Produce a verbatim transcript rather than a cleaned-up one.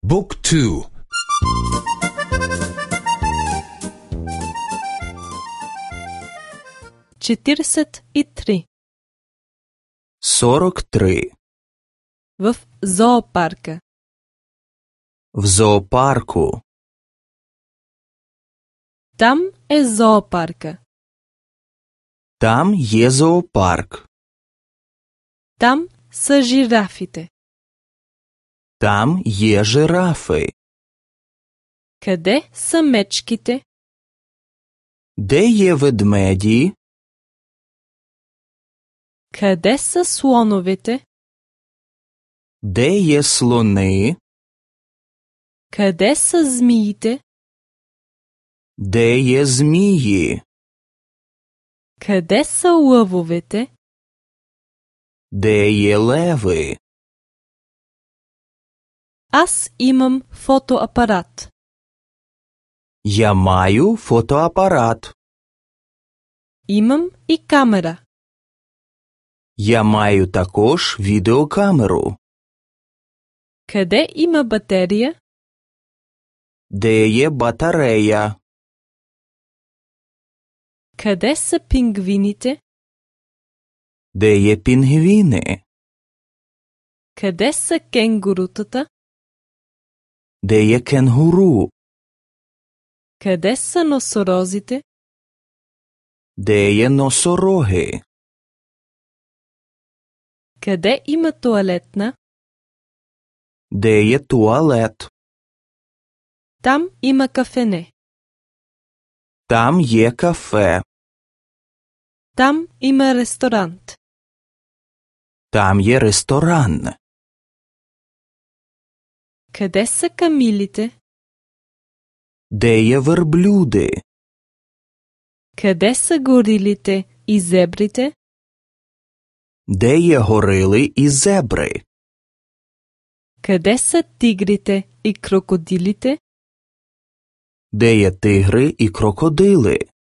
Book two. четиридесет и три. сорок три. В зоопарка. В зоопарку. Там е зоопарка. Там є зоопарк. Там са жирафите. Там є жирафи. Къде са мечките? Де є ведмеді? Къде са слоновете? Де є слони? Къде са змиите? Де є змії? Къде са лъвовете? Де є леви? Аз имам фотоапарат. Я маю фотоапарат. Имам и камера. Я маю також відеокамеру. Къде има батерия? Де є батарея? Къде са пингвините? Де є пінгвіни? Къде са кенгурутата? Де є кенгуру? Къде са носорозите? Де є носороги? Къде има тоалетна? Де є туалет? Там има кафене. Там є кафе. Там има ресторант. Там є ресторан. Къде са камилите? Де є верблюди? Къде са горилите и зебрите? Де є горили і зебри? Къде са тигрите и крокодилите? Де є тигри і крокодили?